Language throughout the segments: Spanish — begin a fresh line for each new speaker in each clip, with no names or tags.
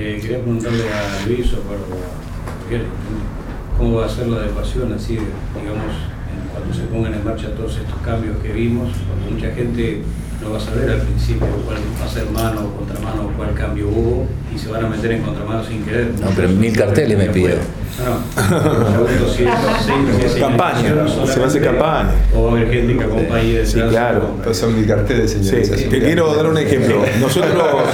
Quería preguntarle a Luis o a Miguel, ¿cómo va a ser la adecuación así, digamos, cuando se pongan en marcha todos estos cambios que vimos? Porque mucha gente no va a saber al principio cuál va a ser mano o contramano, cuál cambio hubo, y se van a meter en contramano sin querer.
No, pero 1000 carteles me pido.
Campaña, se va a hacer campaña.
O va a haber gente que acompañe detrás.
Sí, claro.
Entonces son 1000 carteles, señores.
Sí, te quiero dar un ejemplo. Nosotros.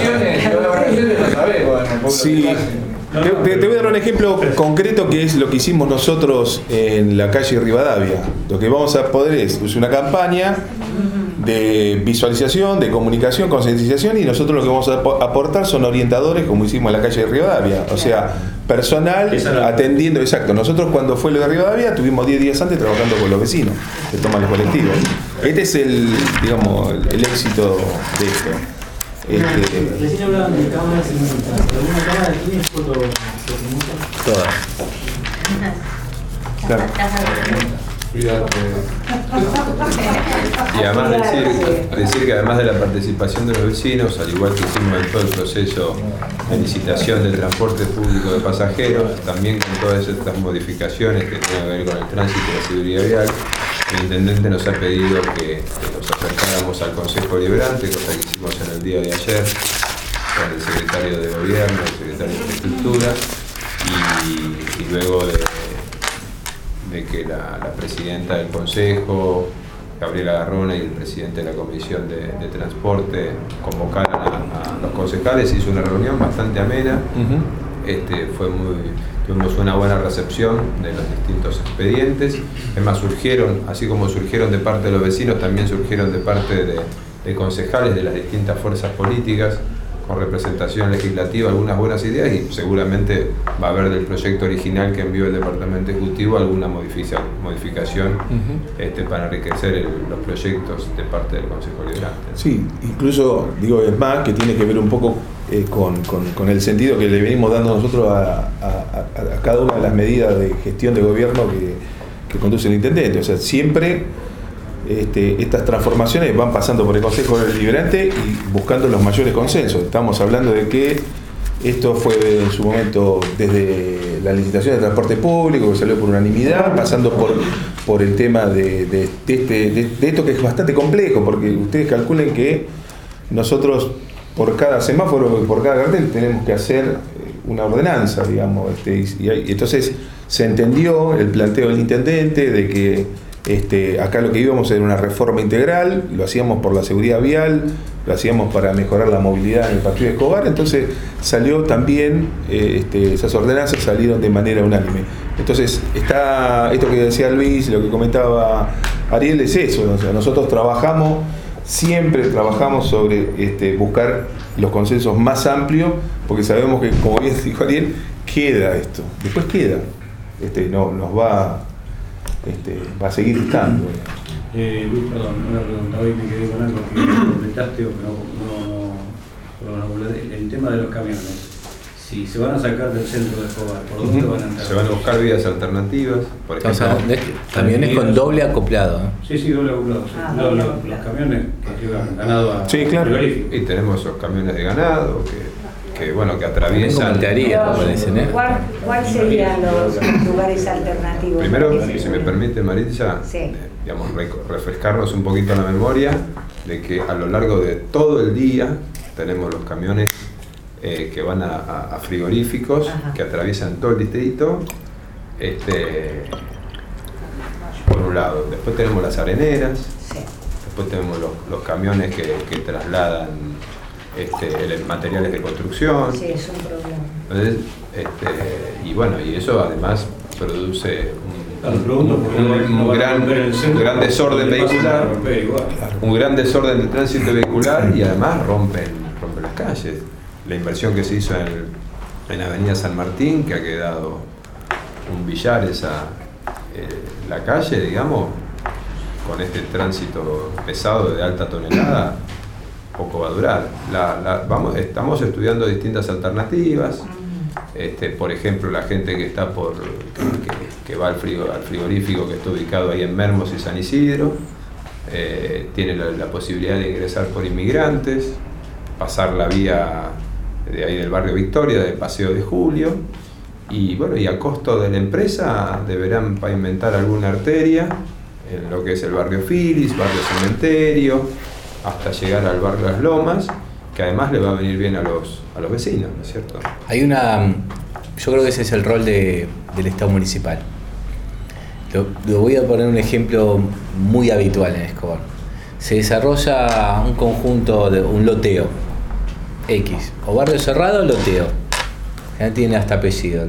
Sí. Te voy a dar un ejemplo concreto que es lo que hicimos nosotros en la calle Rivadavia. Lo que vamos a poder es una campaña de visualización, de comunicación, concientización, y nosotros lo que vamos a aportar son orientadores, como hicimos en la calle de Rivadavia, o sea, personal atendiendo, exacto. Nosotros cuando fue lo de Rivadavia tuvimos 10 días antes trabajando con los vecinos que toman los colectivos. Este es el éxito de esto.
Recién hablaban de cámaras ilimitadas, pero una cámara tiene foto.
Todas.
Claro.
Y además decir que además de la participación de los vecinos, al igual que hicimos en todo el proceso de licitación del transporte público de pasajeros, también con todas estas modificaciones que tienen que ver con el tránsito y la seguridad vial, el intendente nos ha pedido que nos acercáramos al Consejo Deliberante, cosa que hicimos en el día de ayer con el secretario de Gobierno, el secretario de Infraestructura, y luego de que la presidenta del Consejo, Gabriela Garrona, y el presidente de la Comisión de Transporte convocaran a los concejales. Hizo una reunión bastante amena. Tuvimos una buena recepción de los distintos expedientes. Además así como surgieron de parte de los vecinos, también surgieron de parte de concejales de las distintas fuerzas políticas, con representación legislativa, algunas buenas ideas, y seguramente va a haber del proyecto original que envió el Departamento Ejecutivo alguna modificación para enriquecer los proyectos de parte del Consejo Deliberante.
Sí, incluso es más que tiene que ver un poco con el sentido que le venimos dando nosotros a cada una de las medidas de gestión de gobierno que conduce el intendente. O sea, siempre estas transformaciones van pasando por el Consejo Deliberante y buscando los mayores consensos. Estamos hablando de que esto fue en su momento desde la licitación de transporte público, que salió por unanimidad, pasando por el tema de esto que es bastante complejo, porque ustedes calculen que nosotros por cada semáforo, por cada cartel tenemos que hacer una ordenanza, digamos, y entonces se entendió el planteo del intendente de que acá lo que íbamos era una reforma integral, lo hacíamos por la seguridad vial, lo hacíamos para mejorar la movilidad en el Partido de Escobar. Entonces salió también, esas ordenanzas salieron de manera unánime. Entonces está esto que decía Luis, lo que comentaba Ariel, es eso. O sea, nosotros siempre trabajamos sobre buscar los consensos más amplios, porque sabemos que, como bien dijo Ariel, queda esto, después queda, nos va a seguir estando.
Luis, perdón, una pregunta, hoy me quedé con algo que comentaste o que no, el tema de los camiones. Si se van a sacar del centro de Escobar, ¿por dónde van a entrar?
Se van a buscar vías alternativas, por ejemplo.
O sea, camiones con doble acoplado.
Sí, doble acoplado. Los camiones que llevan ganado a frigorífico.
Y tenemos esos camiones de ganado que atraviesan.
¿Cuáles serían los lugares alternativos?
Primero, si me permite, Maritza, refrescarnos un poquito la memoria de que a lo largo de todo el día tenemos los camiones que van a frigoríficos, que atraviesan todo el distrito, por un lado. Después tenemos las areneras, después tenemos los camiones que trasladan materiales de construcción.
Sí, es un problema.
Entonces, y eso además produce un gran desorden vehicular, un gran desorden de tránsito vehicular, y además rompen las calles. La inversión que se hizo en Avenida San Martín, que ha quedado un billar la calle, digamos, con este tránsito pesado de alta tonelada, poco va a durar. Estamos estudiando distintas alternativas. Por ejemplo, la gente que está que va al frigorífico que está ubicado ahí en Mermos y San Isidro, tiene la posibilidad de ingresar por Inmigrantes, pasar la vía de ahí del barrio Victoria, del Paseo de Julio, y bueno, y a costo de la empresa deberán pavimentar alguna arteria en lo que es el barrio Filis, barrio Cementerio, hasta llegar al barrio Las Lomas, que además le va a venir bien a los vecinos, ¿no es cierto?
Yo creo que ese es el rol del Estado municipal. Lo voy a poner un ejemplo muy habitual en Escobar. Se desarrolla un conjunto, un loteo X, o barrio cerrado o loteo, ya tiene hasta apellido.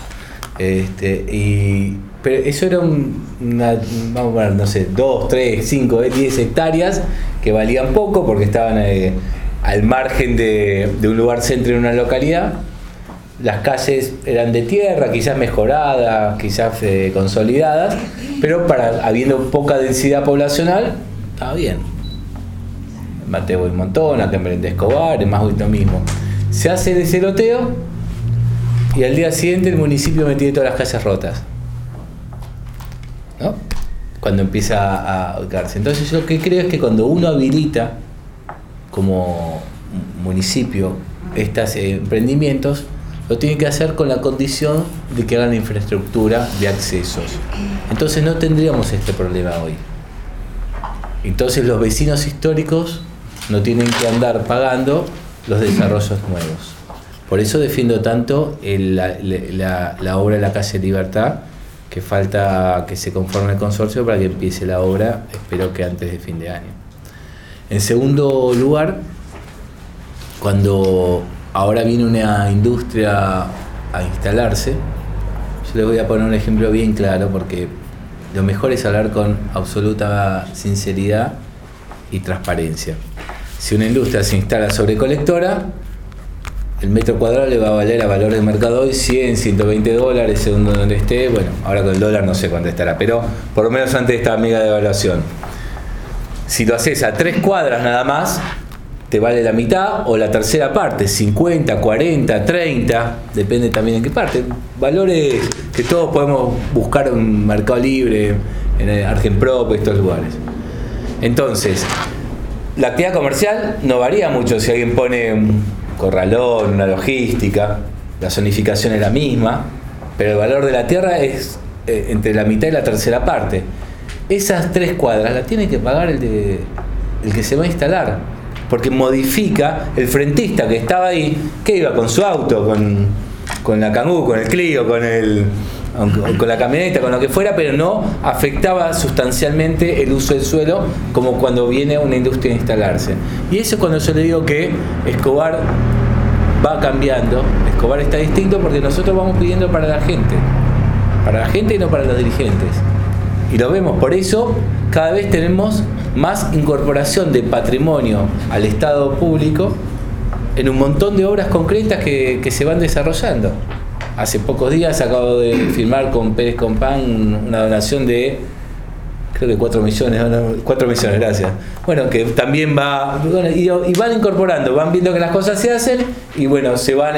Pero eso era vamos a ver, no sé, 2, 3, 5, 10 hectáreas que valían poco porque estaban al margen de un lugar centro en una localidad. Las calles eran de tierra, quizás mejoradas, quizás consolidadas, pero habiendo poca densidad poblacional, estaba bien. Mateo y Montona, que en Escobar, es más lo mismo. Se hace ese loteo y al día siguiente el municipio me tiene todas las calles rotas, ¿no? Cuando empieza a ubicarse. Entonces yo lo que creo es que cuando uno habilita como municipio estos emprendimientos, lo tiene que hacer con la condición de que hagan infraestructura de accesos. Entonces no tendríamos este problema hoy. Entonces los vecinos históricos no tienen que andar pagando los desarrollos nuevos. Por eso defiendo tanto la obra de la calle Libertad, que falta que se conforme el consorcio para que empiece la obra, espero que antes de fin de año. En segundo lugar, cuando ahora viene una industria a instalarse, yo les voy a poner un ejemplo bien claro, porque lo mejor es hablar con absoluta sinceridad y transparencia. Si una industria se instala sobre colectora, el metro cuadrado le va a valer a valor de mercado hoy $100, $120, según donde esté. Bueno, ahora con el dólar no sé cuánto estará, pero por lo menos antes de esta mega devaluación. Si lo haces a 3 cuadras nada más, te vale la mitad o la tercera parte, 50, 40, 30, depende también en qué parte. Valores que todos podemos buscar en Mercado Libre, en Argenprop, estos lugares. Entonces, la actividad comercial no varía mucho si alguien pone un corralón, una logística, la zonificación es la misma, pero el valor de la tierra es entre la mitad y la tercera parte. Esas 3 cuadras las tiene que pagar el que se va a instalar, porque modifica el frentista que estaba ahí, que iba con su auto, con la Kangoo, con el Clio, con la camioneta, con lo que fuera, pero no afectaba sustancialmente el uso del suelo como cuando viene una industria a instalarse. Y eso es cuando yo le digo que Escobar va cambiando, Escobar está distinto porque nosotros vamos pidiendo para la gente y no para los dirigentes. Y lo vemos, por eso cada vez tenemos más incorporación de patrimonio al Estado público en un montón de obras concretas que se van desarrollando. Hace pocos días acabo de firmar con Pérez Compán una donación de, creo que 4 millones, gracias. Bueno, que también va, bueno, y van incorporando, van viendo que las cosas se hacen y bueno, se van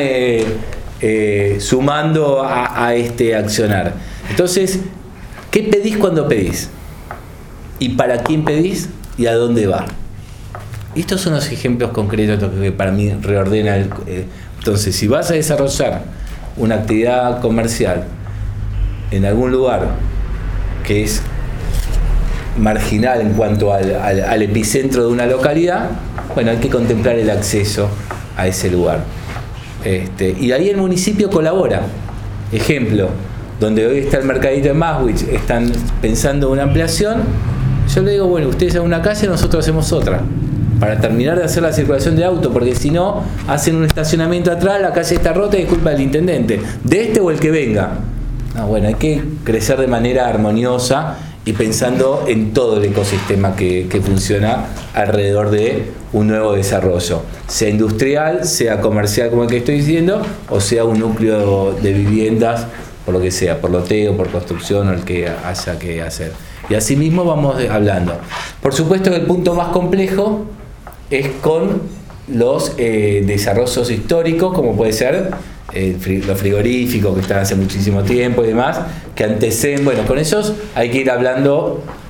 sumando a este accionar. Entonces, ¿qué pedís cuando pedís? ¿Y para quién pedís? ¿Y a dónde va? Estos son los ejemplos concretos que para mí reordena entonces, si vas a desarrollar una actividad comercial en algún lugar que es marginal en cuanto al epicentro de una localidad, bueno, hay que contemplar el acceso a ese lugar. Y ahí el municipio colabora. Ejemplo, donde hoy está el mercadito de Maswich, están pensando una ampliación, yo le digo, bueno, ustedes hacen una calle, nosotros hacemos otra, para terminar de hacer la circulación de auto, porque si no, hacen un estacionamiento atrás, la calle está rota y es culpa del intendente, de este o el que venga. No, bueno, hay que crecer de manera armoniosa y pensando en todo el ecosistema que funciona alrededor de un nuevo desarrollo, sea industrial, sea comercial como el que estoy diciendo, o sea un núcleo de viviendas, por lo que sea, por loteo, por construcción o el que haya que hacer. Y así mismo vamos hablando. Por supuesto que el punto más complejo es con los desarrollos históricos, como puede ser los frigoríficos que están hace muchísimo tiempo y demás, que anteceden. Bueno, con esos hay que ir hablando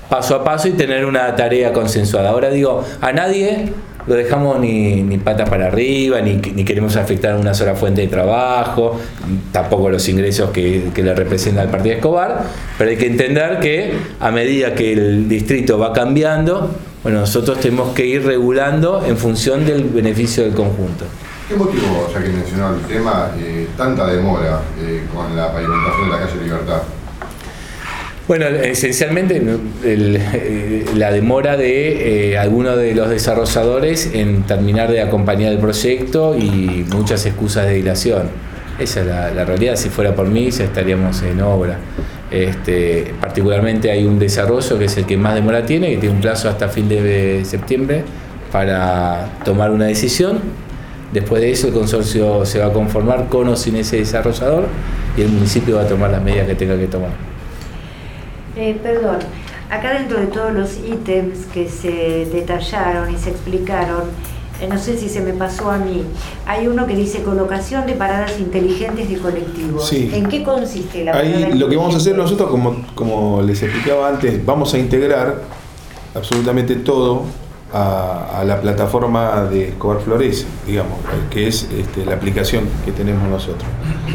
paso a paso y tener una tarea consensuada. Ahora digo, a nadie lo dejamos ni patas para arriba, ni queremos afectar a una sola fuente de trabajo, tampoco los ingresos que le representa el partido de Escobar, pero hay que entender que a medida que el distrito va cambiando, bueno, nosotros tenemos que ir regulando en función del beneficio del conjunto.
¿Qué motivo, ya que mencionó el tema, tanta demora con la pavimentación de la calle Libertad?
Bueno, esencialmente la demora de algunos de los desarrolladores en terminar de acompañar el proyecto y muchas excusas de dilación. Esa es la realidad. Si fuera por mí, ya estaríamos en obra. Particularmente hay un desarrollo que es el que más demora tiene, que tiene un plazo hasta fin de septiembre para tomar una decisión. Después de eso el consorcio se va a conformar con o sin ese desarrollador y el municipio va a tomar las medidas que tenga que tomar.
Perdón, acá dentro de todos los ítems que se detallaron y se explicaron, no sé si se me pasó a mí, hay uno que dice colocación de paradas inteligentes de colectivos.
Sí.
¿En qué consiste la parada
Ahí lo que vamos a hacer nosotros, como les explicaba antes, vamos a integrar absolutamente todo a la plataforma de Escobar Flores, digamos, que es la aplicación que tenemos nosotros.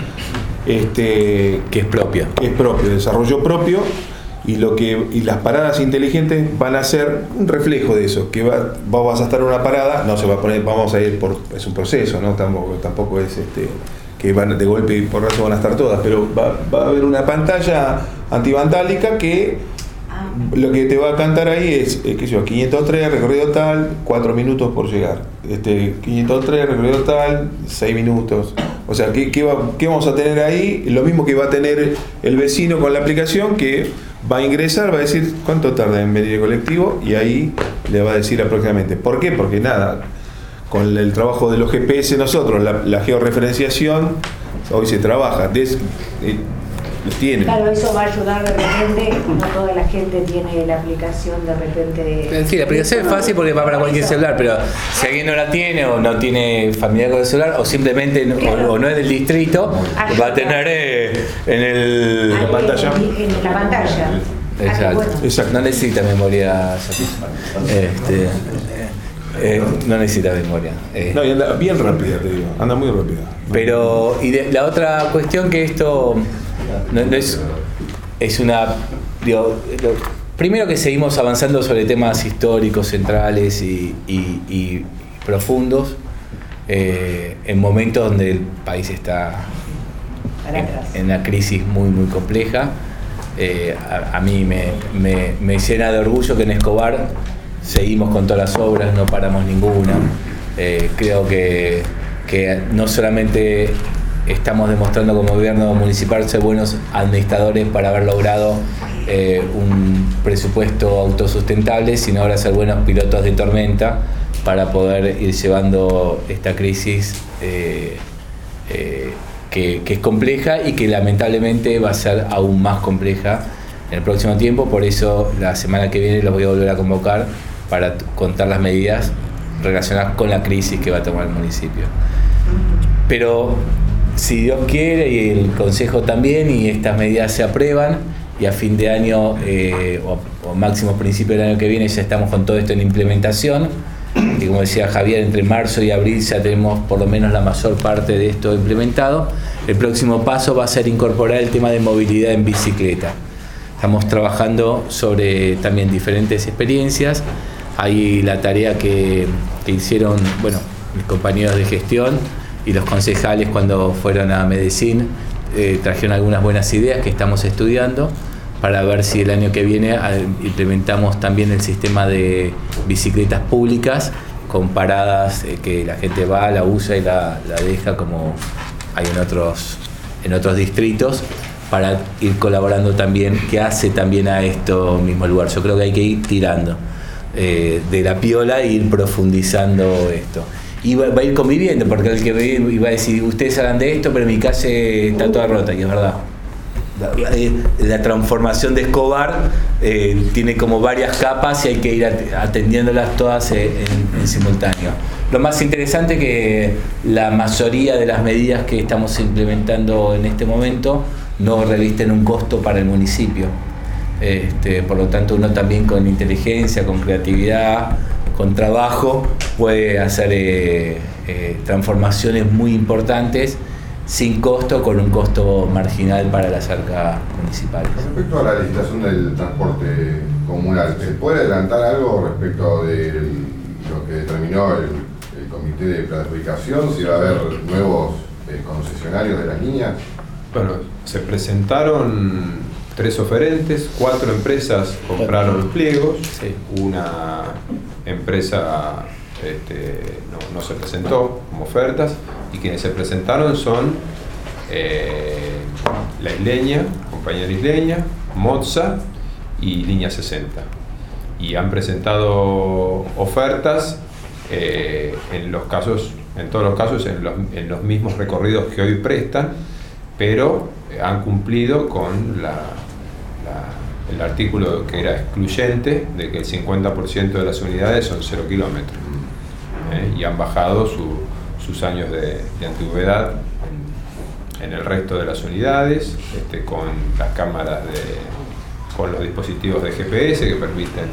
Que es propia.
Es propio, desarrollo propio. Y las paradas inteligentes van a ser un reflejo de eso, que vas a estar en una parada, no se va a poner, vamos a ir es un proceso, ¿no? Tampoco es que van de golpe y por rato van a estar todas, pero va a haber una pantalla antivandálica que lo que te va a cantar ahí es, qué sé yo, 503, recorrido tal, 4 minutos por llegar. 503, recorrido tal, 6 minutos. O sea, ¿qué vamos a tener ahí? Lo mismo que va a tener el vecino con la aplicación, que va a ingresar, va a decir cuánto tarda en venir el colectivo y ahí le va a decir aproximadamente. ¿Por qué? Porque nada, con el trabajo de los GPS nosotros, la georreferenciación, hoy se trabaja, los tienen.
Claro, eso va a ayudar de repente, no toda la gente tiene la aplicación de repente.
Sí, la aplicación es fácil porque va para cualquier celular, pero si alguien no la tiene o no tiene familiar con el celular o simplemente o no es del distrito, va a tener en la pantalla.
En la pantalla.
Exacto.
Exacto.
No necesita memoria. No necesita memoria.
No, y anda bien rápida, te digo, anda muy rápida.
Pero, la otra cuestión que esto no es una... primero que seguimos avanzando sobre temas históricos, centrales y profundos, en momentos donde el país está en una crisis muy, muy compleja. A mí me llena de orgullo que en Escobar seguimos con todas las obras, no paramos ninguna. Creo que no solamente estamos demostrando como gobierno municipal ser buenos administradores para haber logrado un presupuesto autosustentable, sino ahora ser buenos pilotos de tormenta para poder ir llevando esta crisis que es compleja y que lamentablemente va a ser aún más compleja en el próximo tiempo. Por eso la semana que viene los voy a volver a convocar para contar las medidas relacionadas con la crisis que va a tomar el municipio. Pero si Dios quiere y el Consejo también, y estas medidas se aprueban y a fin de año o máximo principio del año que viene ya estamos con todo esto en implementación, y como decía Javier, entre marzo y abril ya tenemos por lo menos la mayor parte de esto implementado. El próximo paso va a ser incorporar el tema de movilidad en bicicleta. Estamos trabajando sobre también diferentes experiencias. Hay la tarea que hicieron, bueno, mis compañeros de gestión y los concejales cuando fueron a Medellín, trajeron algunas buenas ideas que estamos estudiando para ver si el año que viene implementamos también el sistema de bicicletas públicas con paradas que la gente va, la usa y la deja como hay en otros distritos, para ir colaborando también, que hace también a esto mismo lugar. Yo creo que hay que ir tirando de la piola e ir profundizando esto. Y va a ir conviviendo, porque el que va a decir, ustedes hablan de esto, pero mi calle está toda rota, y es verdad. La transformación de Escobar tiene como varias capas y hay que ir atendiéndolas todas en simultáneo. Lo más interesante es que la mayoría de las medidas que estamos implementando en este momento no revisten un costo para el municipio. Por lo tanto, uno también con inteligencia, con creatividad, con trabajo, puede hacer transformaciones muy importantes sin costo, con un costo marginal para las arcas municipales.
Respecto a la licitación del transporte comunal, ¿se puede adelantar algo respecto de lo que determinó el Comité de Planificación? ¿Si va a haber nuevos concesionarios de las líneas?
Bueno, se presentaron 3 oferentes, 4 empresas compraron los pliegos,
Sí.
Una empresa no se presentó como ofertas, y quienes se presentaron son la Isleña, Compañía Isleña, Mozza y Línea 60. Y han presentado ofertas en todos los casos, en los mismos recorridos que hoy prestan, pero han cumplido con el artículo que era excluyente de que el 50% de las unidades son 0 kilómetros, y han bajado sus años de antigüedad en el resto de las unidades, con las cámaras con los dispositivos de GPS que permiten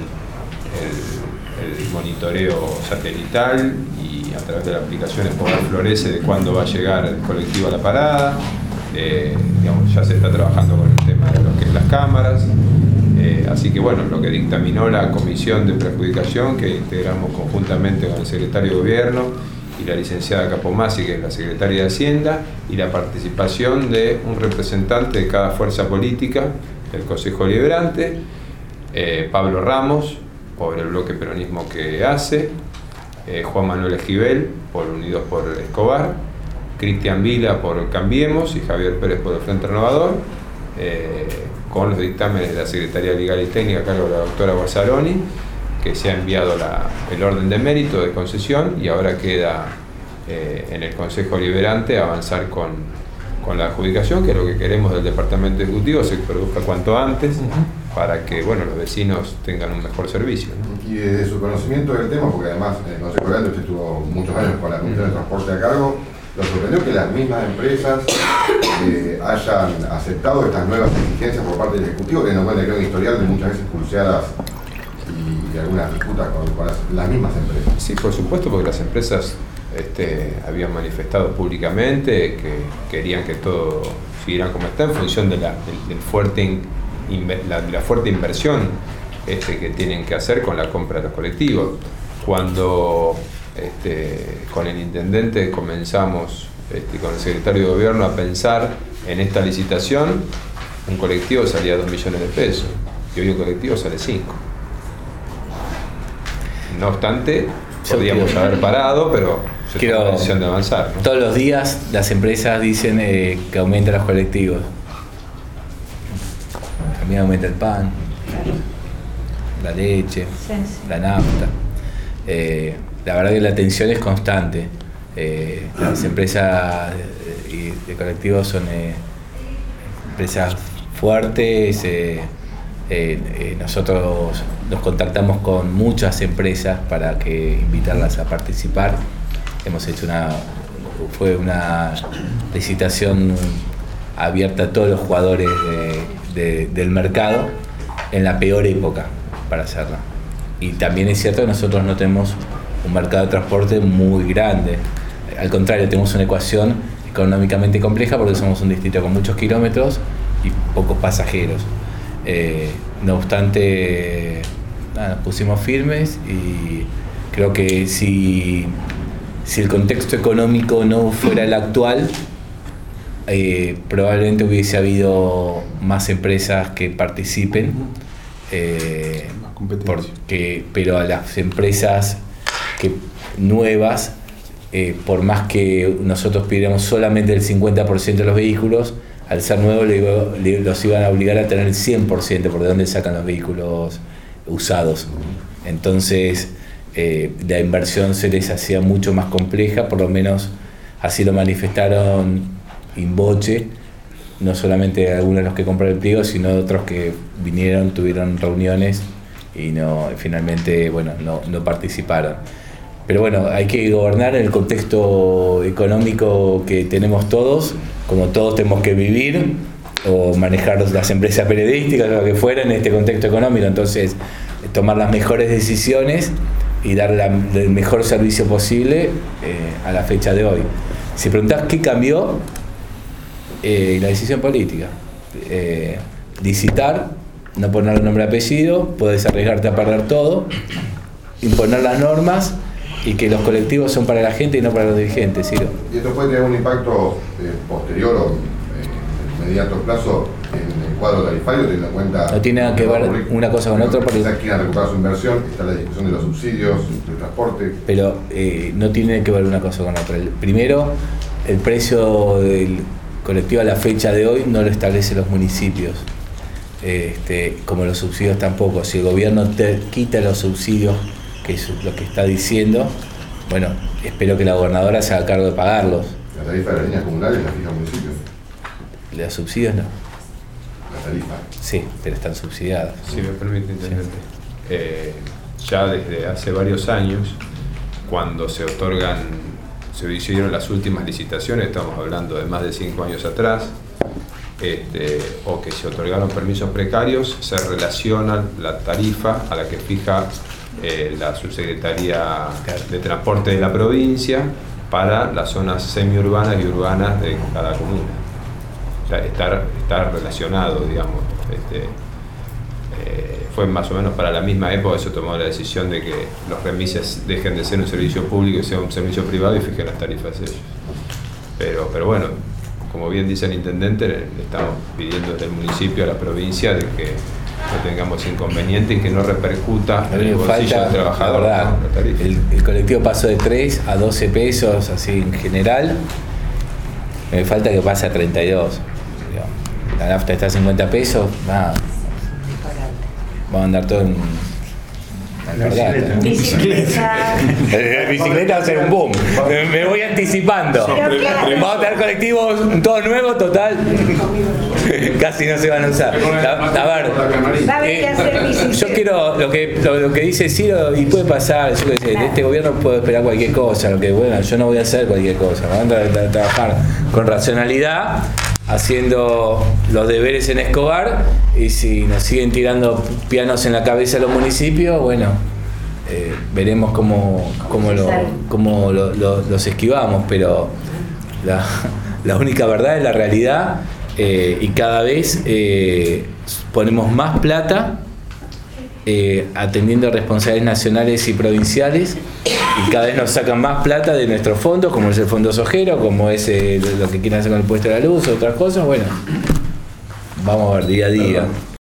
el monitoreo satelital, y a través de la aplicación Escobar Florece de cuándo va a llegar el colectivo a la parada. Ya se está trabajando con el tema de lo que es las cámaras, así que bueno, lo que dictaminó la comisión de preadjudicación, que integramos conjuntamente con el secretario de Gobierno y la licenciada Capomasi, que es la secretaria de Hacienda, y la participación de un representante de cada fuerza política del Consejo Deliberante, Pablo Ramos, por el bloque peronismo que hace, Juan Manuel Esquivel, por Unidos por Escobar, Cristian Vila por Cambiemos y Javier Pérez por el Frente Renovador, con los dictámenes de la Secretaría Legal y Técnica a cargo de la doctora Guazzaroni, que se ha enviado el orden de mérito de concesión, y ahora queda en el Consejo Deliberante avanzar con la adjudicación, que es lo que queremos del Departamento Ejecutivo, se produzca cuanto antes, para que los vecinos tengan un mejor servicio, ¿no?
Y desde su conocimiento del tema, porque además en el Consejo Deliberante usted estuvo muchos años con la Comisión de Transporte a cargo, ¿lo sorprendió que las mismas empresas hayan aceptado estas nuevas exigencias por parte del Ejecutivo, teniendo en cuenta que hay un historial de muchas veces pulseadas y algunas disputas con las mismas empresas?
Sí, por supuesto, porque las empresas habían manifestado públicamente que querían que todo siguiera como está, en función de la fuerte inversión que tienen que hacer con la compra de los colectivos. Cuando con el intendente comenzamos, con el secretario de Gobierno, a pensar en esta licitación, un colectivo salía 2 millones de pesos y hoy un colectivo sale 5. No obstante, podríamos haber parado, pero se tomó la decisión de avanzar, ¿no?
Todos los días las empresas dicen que aumentan los colectivos. También aumenta el pan, la leche, la nafta. La verdad que la tensión es constante. Las empresas de colectivos son empresas fuertes. Nosotros nos contactamos con muchas empresas para invitarlas a participar. Hemos hecho una licitación abierta a todos los jugadores del mercado en la peor época para hacerla. Y también es cierto que nosotros no tenemos un mercado de transporte muy grande. Al contrario, tenemos una ecuación económicamente compleja porque somos un distrito con muchos kilómetros y pocos pasajeros. No obstante, nos pusimos firmes, y creo que si el contexto económico no fuera el actual, probablemente hubiese habido más empresas que participen, pero a las empresas nuevas, por más que nosotros pidiéramos solamente el 50% de los vehículos, al ser nuevos los iban a obligar a tener el 100%, por de dónde sacan los vehículos usados. Entonces la inversión se les hacía mucho más compleja, por lo menos así lo manifestaron in voce, no solamente algunos de los que compraron el pliego, sino otros que vinieron, tuvieron reuniones y finalmente no participaron. Pero bueno, hay que gobernar en el contexto económico que tenemos todos, como todos tenemos que vivir, o manejar las empresas periodísticas, lo que fuera en este contexto económico. Entonces, tomar las mejores decisiones y dar el mejor servicio posible a la fecha de hoy. Si preguntás qué cambió, la decisión política. Licitar, no poner nombre y apellido, puedes arriesgarte a perder todo, imponer las normas y que los colectivos son para la gente y no para los dirigentes. ¿Sí?
¿Y esto puede tener un impacto posterior o inmediato plazo en el cuadro tarifario, teniendo en cuenta...
No tiene nada que ver una cosa con otra.
Porque quieren recuperar su inversión, está la discusión de los subsidios, del transporte...
Pero no tiene que ver una cosa con otra. Primero, el precio del colectivo a la fecha de hoy no lo establecen los municipios, como los subsidios tampoco. Si el gobierno te quita los subsidios, que es lo que está diciendo, bueno, espero que la gobernadora se haga cargo de pagarlos.
¿La tarifa de las líneas comunales la fija el municipio?
Los subsidios no.
¿La tarifa?
Sí, pero están subsidiadas.
Si me permite, intendente. Ya desde hace varios años, cuando se hicieron las últimas licitaciones, estamos hablando de más de 5 años atrás, o que se otorgaron permisos precarios, se relaciona la tarifa a la que fija la Subsecretaría de Transporte de la provincia para las zonas semiurbanas y urbanas de cada comuna. O sea, estar relacionado, digamos. Fue más o menos para la misma época que se tomó la decisión de que los remises dejen de ser un servicio público y sea un servicio privado y fijen las tarifas ellos. Pero bueno, como bien dice el intendente, le estamos pidiendo desde el municipio a la provincia de que no tengamos inconveniente y que no repercuta en el bolsillo del trabajador.
La verdad,
la tarifa.
El colectivo pasó de 3 a 12 pesos, así en general. Me falta que pase a 32. La nafta está a 50 pesos, nada. Vamos a andar todo en
Bicicleta.
bicicleta va a ser un boom. Me voy anticipando. Vamos a tener colectivos todos nuevos, total. Casi no se van a usar. A ver,
Va a haber que hacer bicicleta.
yo quiero lo que dice Ciro, y puede pasar, yo qué sé, de este gobierno puedo esperar cualquier cosa, lo que bueno, yo no voy a hacer cualquier cosa, vamos a trabajar con racionalidad, haciendo los deberes en Escobar, y si nos siguen tirando pianos en la cabeza los municipios, bueno, veremos cómo los esquivamos, pero la única verdad es la realidad, y cada vez ponemos más plata atendiendo responsabilidades nacionales y provinciales, y cada vez nos sacan más plata de nuestros fondos, como es el fondo sojero, como es lo que quieren hacer con el impuesto de la luz, otras cosas. Bueno, vamos a ver día a día.